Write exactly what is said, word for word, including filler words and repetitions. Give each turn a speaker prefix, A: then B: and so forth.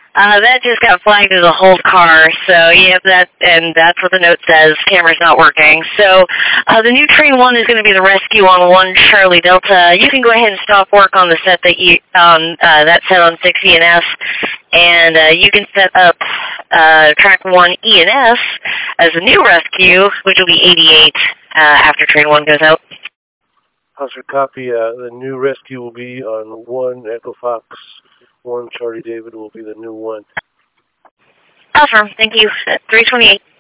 A: Uh, that just got flagged as a hold car, so yep, that, and that's what the note says, camera's not working. So, uh, the new train one is going to be the rescue on one Charlie Delta. You can go ahead and stop work on the set that you, on, uh, that set on six E and F, and, uh, you can set up, uh, track one E and F as a new rescue, which will be eighty-eight, uh, after train one goes out.
B: Officer, copy, uh, the new rescue will be on one Echo Fox. One Charlie David will be the new one.
A: Affirm. Thank you. three twenty-eight.